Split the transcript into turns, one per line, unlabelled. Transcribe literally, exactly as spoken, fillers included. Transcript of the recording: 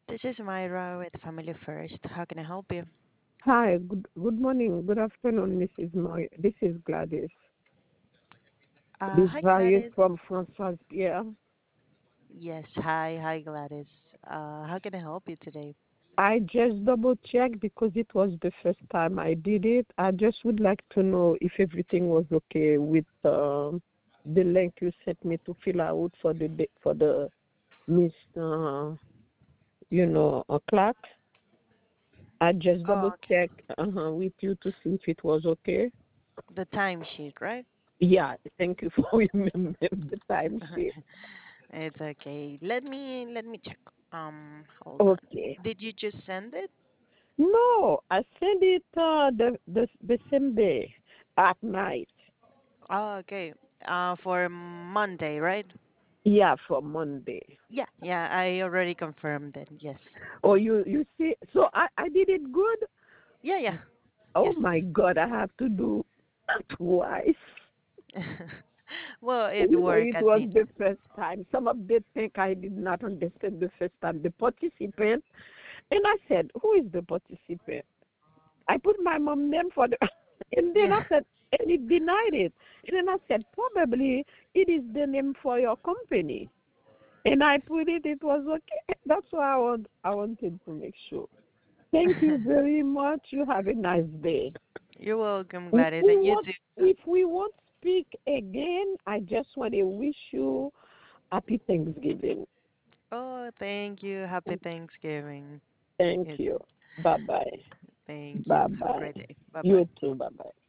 This is Myra with Family First. How can I help you?
Hi, good good morning, good afternoon, missus Moy. This is Gladys.
Uh,
This
hi
is
Gladys.
from Francois Pierre.
Yes, hi, hi Gladys. Uh, how can I help you today?
I just double checked because it was the first time I did it. I just would like to know if everything was okay with um, the link you sent me to fill out for the da- for the Miss, uh, you know, uh, Clark. I just
Oh,
double
okay.
checked uh, with you to see if it was okay.
The timesheet, right?
Yeah, thank you for remembering the time sheet.
It's okay. Let me let me check. Um, hold on.
Okay.
Did you just send it?
No, I sent it uh, the, the the same day at night.
Oh, okay. Uh, for Monday, right?
Yeah, for Monday.
Yeah, yeah. I already confirmed it. Yes.
Oh, you you see, so I I did it good.
Yeah, yeah.
Oh
Yes.
my God, I have to do twice.
Well, it
You know,
worked
it
at
was
least.
the first time. Some of them think I did not understand the first time. The participant, and I said, "Who is the participant?" I put my mom name for the, and then
Yeah.
I said, and it denied it. And then I said, probably it is the name for your company. And I put it, it was okay. That's why I want, I wanted to make sure. Thank you very much. You have a nice day.
You're welcome,
If
Gladys,
we
and you
won't,
too.
if we won't speak again, I just want to wish you happy Thanksgiving.
Oh, thank you. Happy Thanksgiving.
Thank
Yes.
you. Bye bye.
Thank you.
Bye
Have a
bye.
great day. Bye bye.
You too. Bye bye.